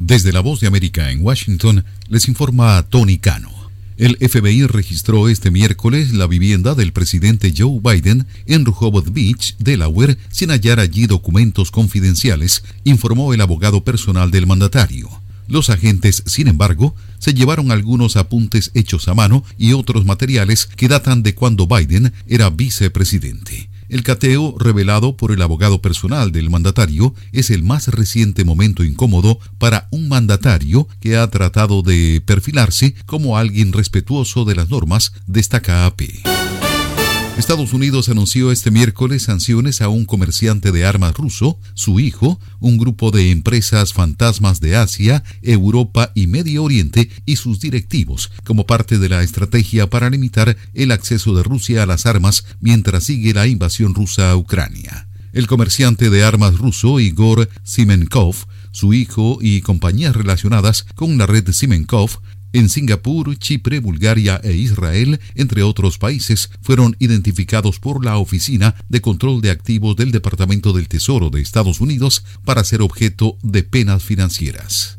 Desde la Voz de América en Washington, les informa Tony Cano. El FBI registró este miércoles la vivienda del presidente Joe Biden en Rehoboth Beach, Delaware, sin hallar allí documentos confidenciales, informó el abogado personal del mandatario. Los agentes, sin embargo, se llevaron algunos apuntes hechos a mano y otros materiales que datan de cuando Biden era vicepresidente. El cateo revelado por el abogado personal del mandatario es el más reciente momento incómodo para un mandatario que ha tratado de perfilarse como alguien respetuoso de las normas, destaca AP. Estados Unidos anunció este miércoles sanciones a un comerciante de armas ruso, su hijo, un grupo de empresas fantasmas de Asia, Europa y Medio Oriente y sus directivos, como parte de la estrategia para limitar el acceso de Rusia a las armas mientras sigue la invasión rusa a Ucrania. El comerciante de armas ruso Igor Simenkov, su hijo y compañías relacionadas con la red Simenkov, en Singapur, Chipre, Bulgaria e Israel, entre otros países, fueron identificados por la Oficina de Control de Activos del Departamento del Tesoro de Estados Unidos para ser objeto de penas financieras.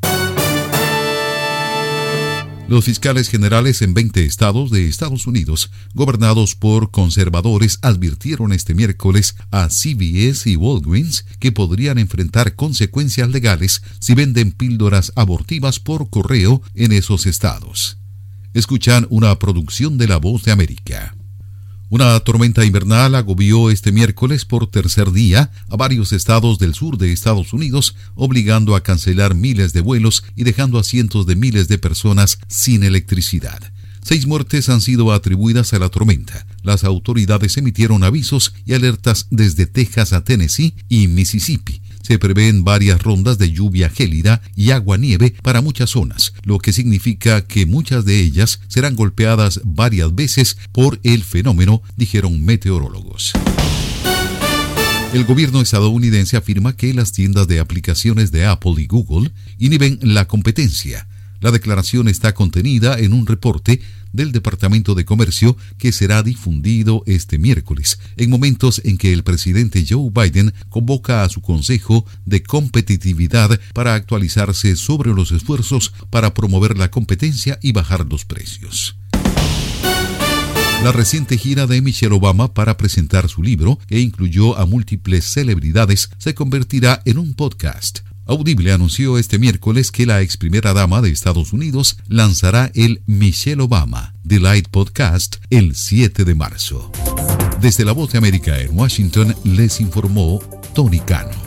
Los fiscales generales en 20 estados de Estados Unidos, gobernados por conservadores, advirtieron este miércoles a CVS y Walgreens que podrían enfrentar consecuencias legales si venden píldoras abortivas por correo en esos estados. Escuchan una producción de La Voz de América. Una tormenta invernal agobió este miércoles por tercer día a varios estados del sur de Estados Unidos, obligando a cancelar miles de vuelos y dejando a cientos de miles de personas sin electricidad. 6 muertes han sido atribuidas a la tormenta. Las autoridades emitieron avisos y alertas desde Texas a Tennessee y Mississippi. Se prevén varias rondas de lluvia gélida y agua-nieve para muchas zonas, lo que significa que muchas de ellas serán golpeadas varias veces por el fenómeno, dijeron meteorólogos. El gobierno estadounidense afirma que las tiendas de aplicaciones de Apple y Google inhiben la competencia. La declaración está contenida en un reporte del Departamento de Comercio que será difundido este miércoles, en momentos en que el presidente Joe Biden convoca a su Consejo de Competitividad para actualizarse sobre los esfuerzos para promover la competencia y bajar los precios. La reciente gira de Michelle Obama para presentar su libro, que incluyó a múltiples celebridades, se convertirá en un podcast. Audible anunció este miércoles que la ex primera dama de Estados Unidos lanzará el Michelle Obama Delight Podcast el 7 de marzo. Desde la Voz de América en Washington les informó Tony Cano.